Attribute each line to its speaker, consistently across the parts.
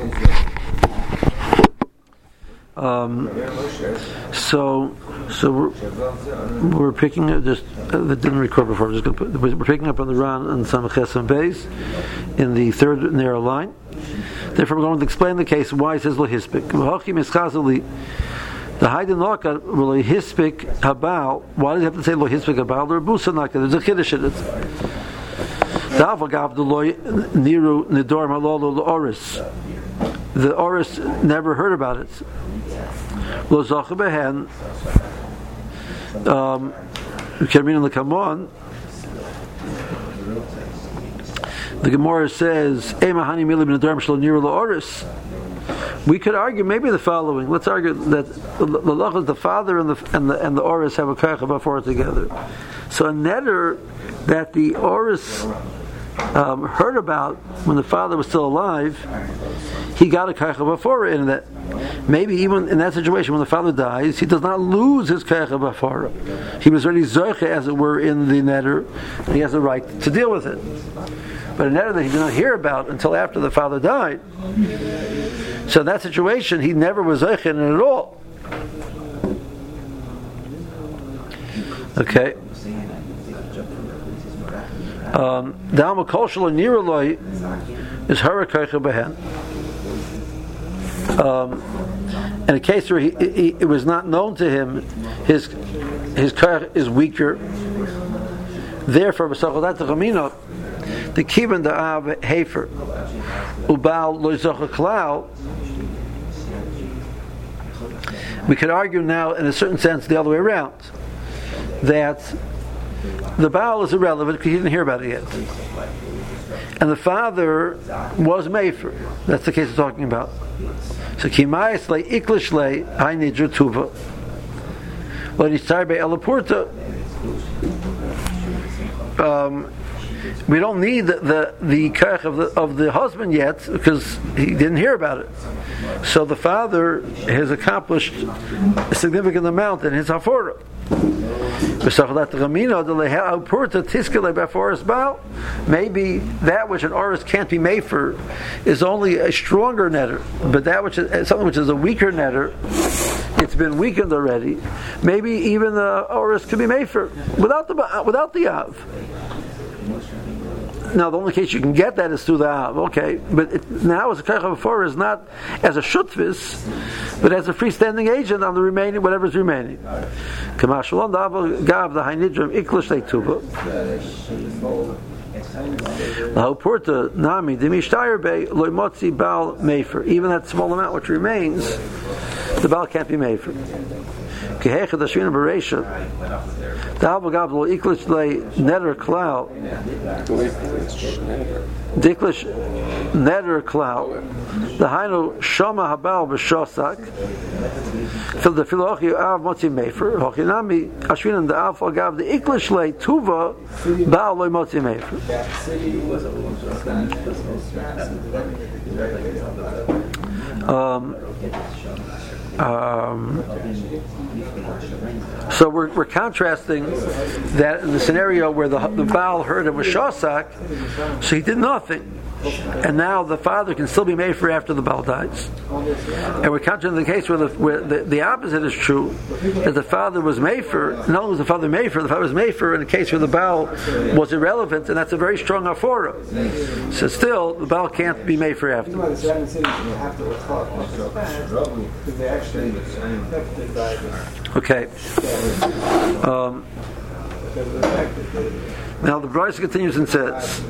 Speaker 1: So we're picking up just that didn't record before. We're picking up on the Ran and Samches and Beis in the third narrow line. Therefore, we're going to explain the case why it says lo hispik. The Haydn Laka lo hispik habal. Why does he have to say lo hispik habal? The Rebusa Naka. There's a chiddush in it. The Oris never heard about it. Lo zacha behen. The Gemara says, we could argue maybe the following. Let's argue that the father and the Oris have a kach before together. So a netter that the Oris heard about when the father was still alive, he got a kach before in that. Maybe even in that situation when the father dies, he does not lose his kach before. He was already zoche, as it were, in the netter, and he has the right to deal with it. But a netter that he did not hear about until after the father died. So in that situation, he never was zoche in it at all. Okay. The Amakol Shelo Niraloi is Harakaycha Behen. In a case where it was not known to him, his kach is weaker. Therefore, the kivan the av hefer ubal lo zocha klal. We could argue now, in a certain sense, the other way around, that the Baal is irrelevant because he didn't hear about it yet, and the father was mefer. That's the case we're talking about. So kimayis le iklish le haynidra tuva. Lo nistar be elapurta. We don't need the kach of the husband yet because he didn't hear about it. So the father has accomplished a significant amount in his hafora. Maybe that which an oris can't be made for is only a stronger netter, but that which is something which is a weaker netter, it's been weakened already. Maybe even the oris could be made for without the av. Now, the only case you can get that is through the av, okay? But now, as a kach before is not as a shutvis, but as a freestanding agent on the remaining, whatever is remaining. Kamashalon gav the haynidram iklish leituva. Lahaupurta nami demishtayir be loimotzi bal mefer. Even that small amount which remains, the bal can't be mefer. Kehecha dashvina bereisha. The albagav lo iklish le neder klal. Diklish neder klal. The hainu shama habal b'shosak. Fil the filochi av motzi mefer. Hochinami ashvina the av agav the iklish le tuva bal lo motzi mefer. So we're contrasting that in the scenario where the Baal heard it was Shosak, so he did nothing, and now the father can still be made for after the Baal dies. And we're contrasting the case where the opposite is true, that the father was made for. Not only was the father made for, the father was made for in a case where the Baal was irrelevant, and that's a very strong afora. So still, the Baal can't be made for afterwards. Okay. Now the Brisa continues and says,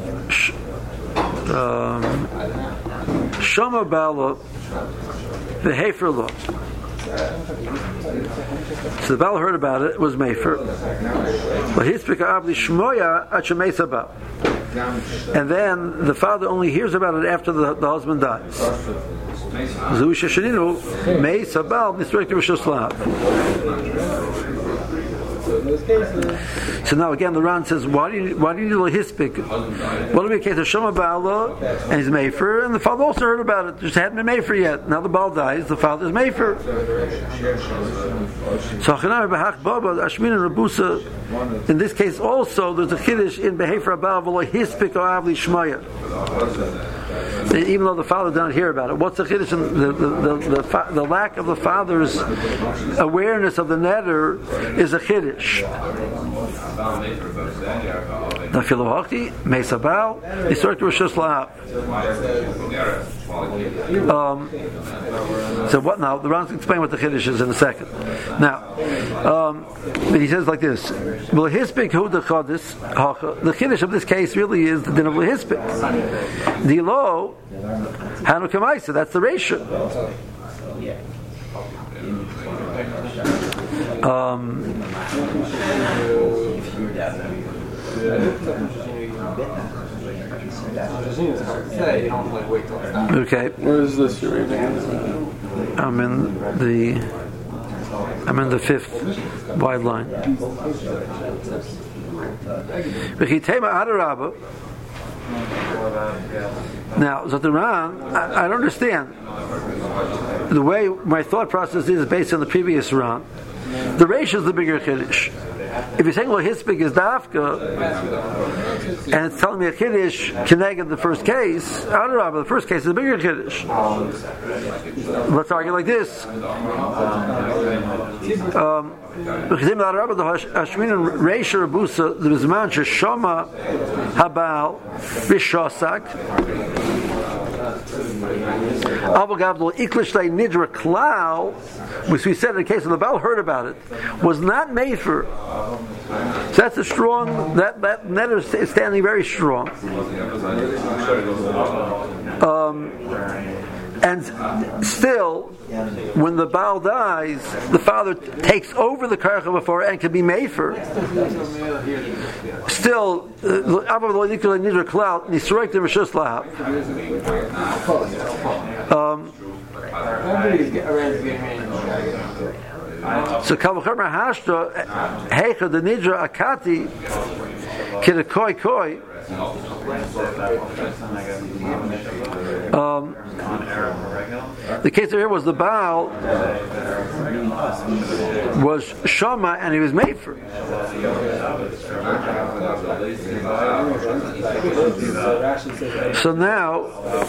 Speaker 1: Shama Bala v'hefer lo. So the Baal heard about it was mefer. But hispika avli shmoya achemesa ba. And then the father only hears about it after the husband dies. So now again the Ran says, why do you do a hispik? Well, it'll be a case of Shema Ba'ala and he's mefer, and the father also heard about it, just hadn't been mefer yet. Now the Baal dies, the father's mefer. So in this case also there's a chiddush in behefer Baal v'lo hispik o avli shmaya. even though the father did not hear about it. What's the chiddush? The lack of the father's awareness of the neder is a chiddush. So what now? The Ran will explain what the chiddush is in a second. Now, he says like this: the chiddush of this case really is the din of lehispik. The lo hanu kamaisa. That's the ratio. Okay.
Speaker 2: Where is this you're reading?
Speaker 1: I'm in the fifth wide line. Now, Zataran, I don't understand. The way my thought process is based on the previous Ran. The Reish is the bigger Kiddush. If you're saying, well, Hispik is Dafka, and it's telling me a Kiddush connected the first case, the first case is a bigger Kiddush. Let's argue like this. Which we said in the case of the Baal heard about it, was not made for. So that's a strong, that net is standing very strong. And still, when the Baal dies, the father takes over the karcha before and can be made for. Still, so Kavachomer Hashta Heicha the Nidra Akati Kidakoi Koi. The case here was the Baal was Shama and he was made for. So now,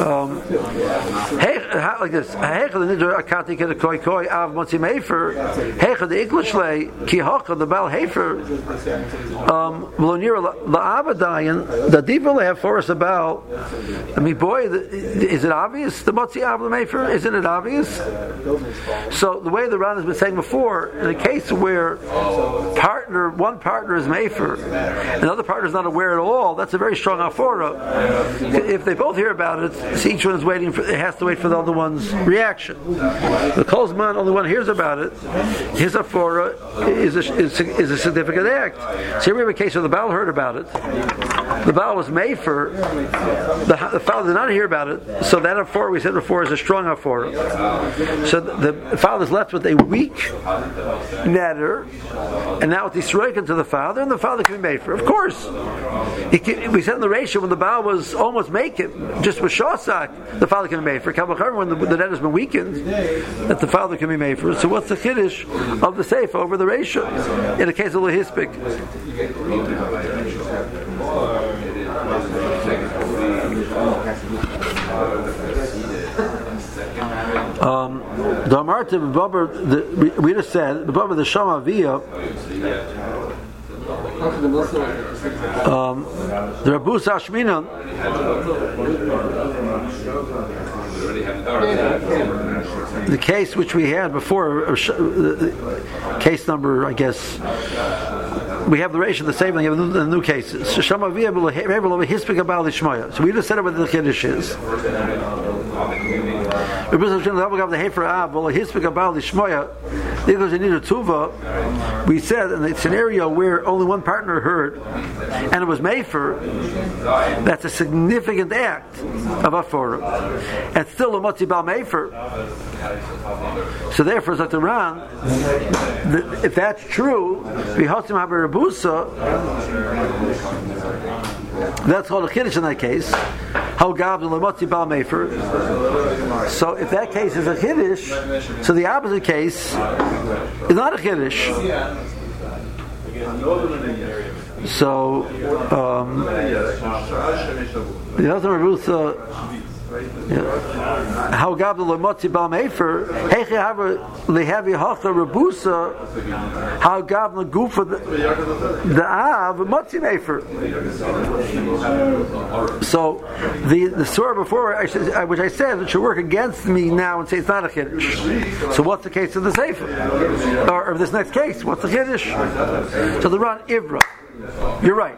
Speaker 1: like this, Heicha the Nidra Akati Kidakoi Koi Av Motzi Mefer Heicha the Iglishle Ki Hacha the Baal Hefer V'Lonira La'Avadayan. The deeper they have for us about, I mean, boy, is it obvious? The Motzi Avla Mefer, isn't it obvious? So the way the Ran has been saying before, in a case where one partner is Mefer, another partner is not aware at all, that's a very strong afora. If they both hear about it, so each one is waiting for, it has to wait for the other one's reaction. The Kolzman, only one hears about it, his afora is a significant act. So here we have a case where the Baal heard about it. The Baal was Mefer, the father did not hear about it, so that afora we said before is a strong afora. So the father is left with a weak neder, and now it's destroyed to the father, and the father can be made for. Of course, we said in the ratio when the Baal was almost making, just with Shawsak, the father can be made for. When the neder has been weakened, that the father can be made for. So what's the chiddush of the seif over the ratio in the case of lehispik? The Amarta we just said the Baba the Shama Via. The Rabus Ashminan. The case which we had before, case number, I guess. We have the ratio the same thing in the new cases. So we just said it what the chiddush is. We said in the scenario where only one partner heard and it was made for, that's a significant act of afora, and still a motzi bal mefer. So therefore, Zataran, if that's true, that's called a chiddush in that case. So if that case is a chiddush, so the opposite case is not a chiddush. So the other Ruth How gab the lemotzi bal mefer? Heche have lehavi hacha rebusa. How gab the gufa the av motzi mefer. So the surah before, which I said, it should work against me now and say it's not a chiddush. So what's the case of the sefer? Or this next case, what's the chiddush? So the Ran Ivra. You're right.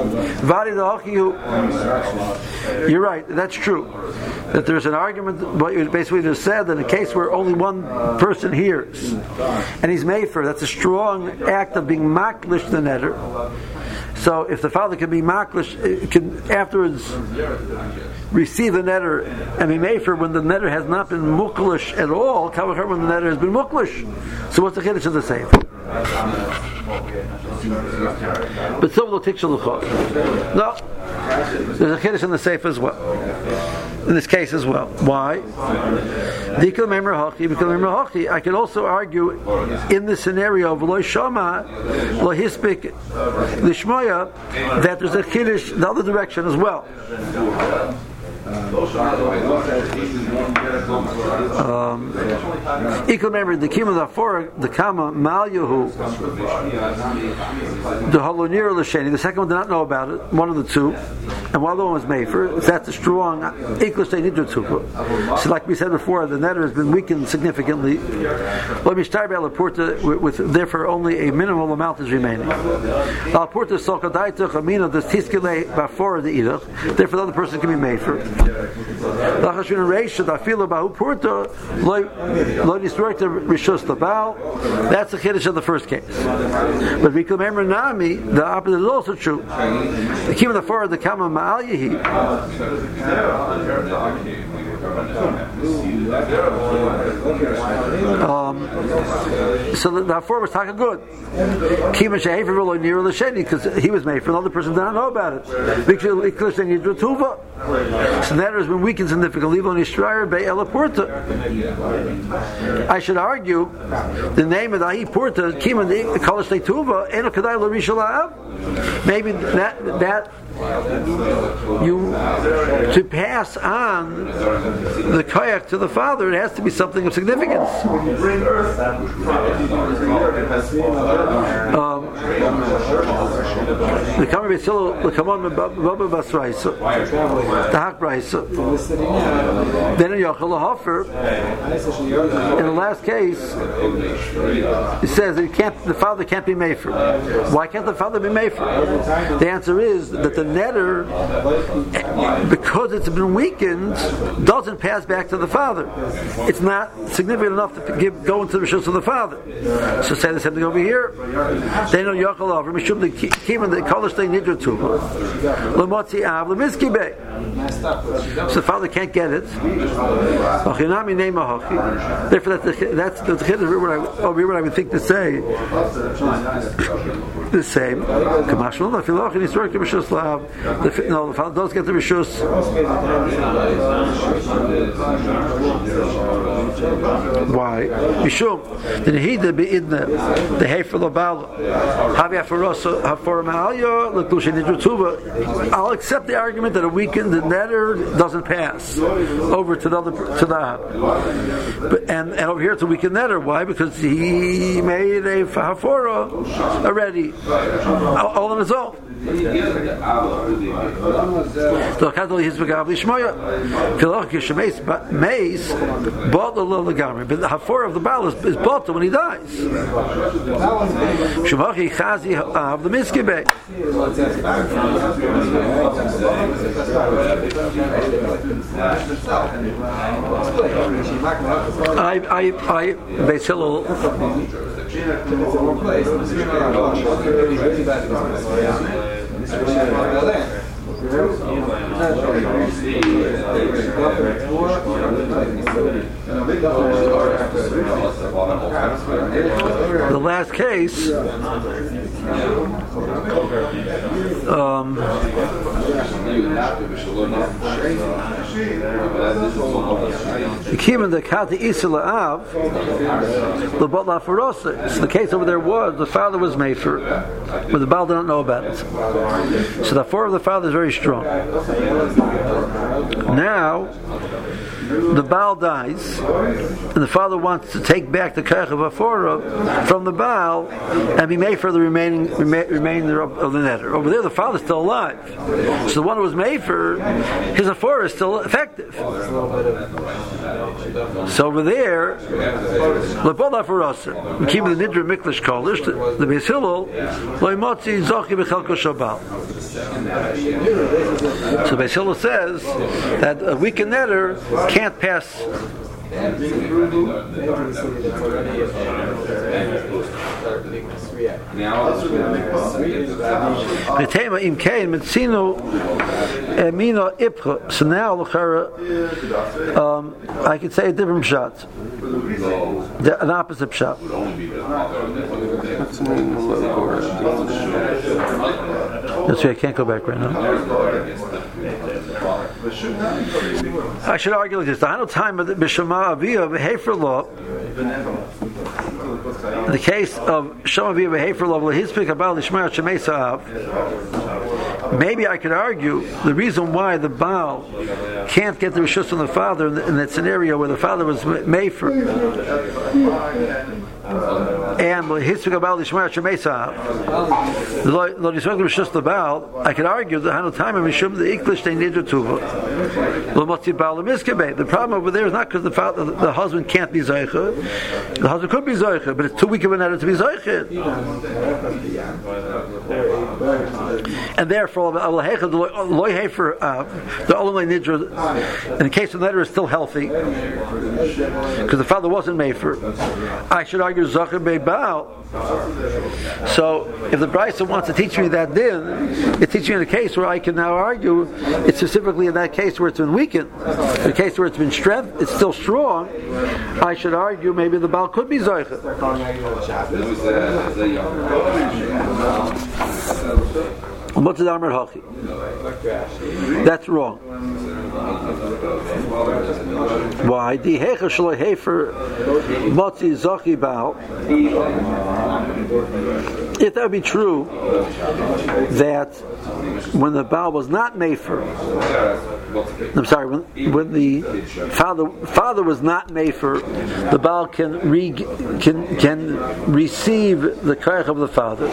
Speaker 1: You're right, that's true. That there's an argument, what you basically just said, that in a case where only one person hears, and he's mefer, that's a strong act of being maklish the netter. So if the father can be maklish, can afterwards receive the netter and be mefer when the netter has not been muklish at all, when the netter has been muklish. So what's the chiddush of the same? But still we'll take shaluchot. No, there's a chiddush in the sefer as well. In this case as well. Why? I can also argue in the scenario of lo shama, lo hispik, lishmoya, that there's a chiddush the other direction as well. Remember the kima the kama malyahu the halonir l'sheni. The second one did not know about it. One of the two, and one of the one was mefer. That's a strong iklush they need to tupa. So, like we said before, the netter has been weakened significantly. Let me start by Laporta with therefore only a minimal amount is remaining. Laporta sokadaita chamina the tiskele before the idach. Therefore, the other person can be mefer. That's the chiddush of the first case. But we can remember Nami, the opposite is also true. The kima the forward the kama ma'al yehi. So the four was talking good. Kima shehefer v'lo nira l'sheni, because he was made for another person did not know about it. Because they need to tuva. So that has been weakened significantly. I should argue the name of the Ahi Porta Kima Kalash Tuva Eno Kadai Larisha La'av. Maybe that you to pass on the kayak to the father, it has to be something of significance. The Kamar Beisilo, the Kamar Baba Basraisa, the Hak Braisa. Then in Yochel Hofer, in the last case, it says that the father can't be mefer. Why can't the father be mefer? The answer is that the netter, because it's been weakened, doesn't pass back to the father. It's not significant enough to go into the rishus of the father. So say the same thing over here. They know Yochel Hofer, Mishum the Kima the Kolish they need to Lamotzi Av Lemiski Bey. So the father can't get it. Therefore, that's the what I would think to say. The same. No, the father does get the rishus. Why? Mishum the nehida beidna the hefer labal havi afarosa haforamalya l'klushin nidrutuva. I'll accept the argument that a weakened the netter doesn't pass over to the other but and over here it's a weakened netter. Why? Because he made a hafora already all on his own. The hafor of the Baal is bought when he dies. Shemachi chazi of the miskibeh. I Beis Hillel. The last case So the case over there was the father was Mefer, but the Baal didn't know about it. So the four of the father is very strong. Now the Baal dies, and the father wants to take back the Koach of Afora from the Baal and be made for the remainder of the netter. Over there, the father's still alive. So the one who was made for, his Afora is still effective. So over there, we keep the Nidra Miklish Kolish, the Beis Hillel, Loimotzi Zochi B'Chelko Shabal. So Beis Hillel says that a weakened netter can't pass. So now I could say a different shot, an opposite shot. That's why I can't go back right now. I should argue like this: the whole time of the B'Shema Aviyah B'Hefer law, the case of Shema Aviyah B'Hefer law, L'Hizpik Abal L'Shmer Shemei Sa'av. Maybe I could argue the reason why the Baal can't get the rishus from the father in that scenario where the father was Mefer, and L'Hizpik Abal L'Shmer Shemei Sa'av. The Baal, I could argue the Hanu time of Mishum the Iklish they need to Tuva. The problem over there is not because the husband can't be Zaycha. The husband could be Zaycha, but it's too weak of an edit to be Zaycha. And therefore, the only Nidra, in the case of the Nidra, is still healthy because the father wasn't Mefer. I should argue Zaycha Bei Baal. So, if the Brisa wants to teach me that din, it teaches me in a case where I can now argue it's specifically in that case where it's been weakened. In the case where it's been strength, it's still strong. I should argue maybe the Baal could be Zoycha. That's wrong. Why? If that would be true, that when the Baal was not Mefer, I'm sorry, when the father was not Mefer, the Baal can receive the Koach of the father.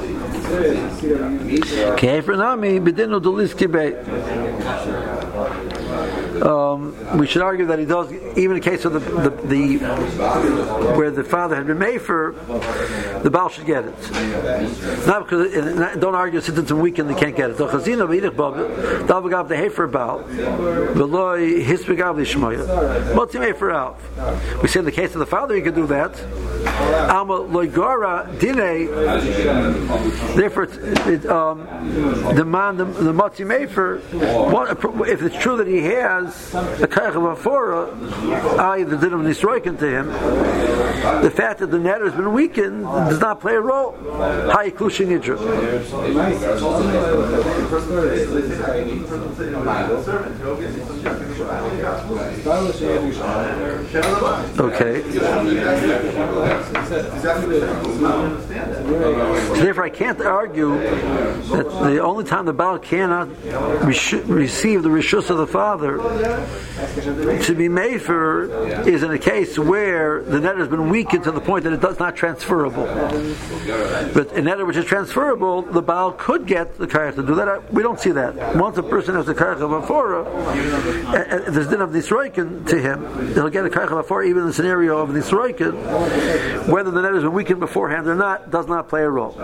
Speaker 1: We should argue that he does, even in the case of the where the father had been Mefer, the Baal should get it. Not because don't argue since it's weakened they can't get it. So Chazina v'idich Dalvagav the Hefer Baal v'loi Hisbegav l'Shmoya Motzi Mefer Alf. We say in the case of the father he could do that. Alma loigara dine. Therefore, the man the Motzi Mefer. If it's true that he has a Koach of Afora, i.e. the din of Nisroikin to him, the fact that the netter has been weakened does not play a role. Hai Klushin Nidra. Okay. So therefore, I can't argue that the only time the Baal cannot receive the rishus of the father to be Mefer is in a case where the netter has been weakened to the point that it does not transferable. But a netter which is transferable, the Baal could get the Koach to do that. We don't see that. Once a person has the Koach of Afora, there's din of Nisroikin to him, he'll get a Koach of Afora even in the scenario of Nisroikin. Whether the netter has been weakened beforehand or not does not play a role.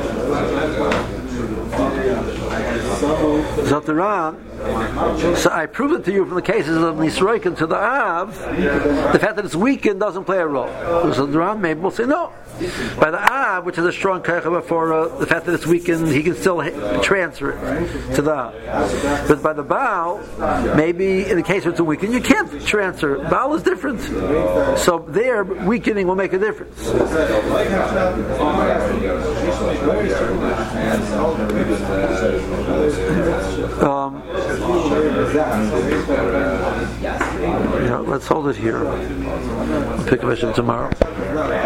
Speaker 1: Zotaran, so I proved it to you from the cases of Nisroikin to the Av, the fact that it's weakened doesn't play a role. So Zotaran maybe will say no. By the Av, which is a strong Koach of Afora, the fact that it's weakened, he can still transfer it to the Av. But by the Baal, maybe in the case where it's weakened, you can't transfer. Baal is different. So there, weakening will make a difference. Let's hold it here. We'll pick up tomorrow.